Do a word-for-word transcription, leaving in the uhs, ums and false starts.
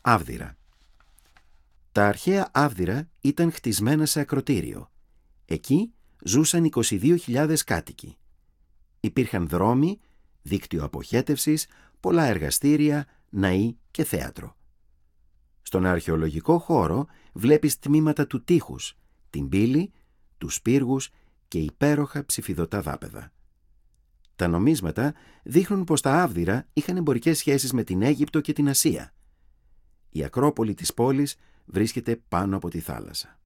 Άβδυρα. Τα αρχαία Άβδυρα ήταν χτισμένα σε ακρωτήριο. Εκεί ζούσαν είκοσι δύο χιλιάδες κάτοικοι. Υπήρχαν δρόμοι, δίκτυο αποχέτευσης, πολλά εργαστήρια, ναοί και θέατρο. Στον αρχαιολογικό χώρο βλέπεις τμήματα του τείχους, την πύλη, τους πύργους και υπέροχα ψηφιδωτά δάπεδα. Τα νομίσματα δείχνουν πως τα Άβδυρα είχαν εμπορικές σχέσεις με την Αίγυπτο και την Ασία. Η Ακρόπολη της πόλης βρίσκεται πάνω από τη θάλασσα.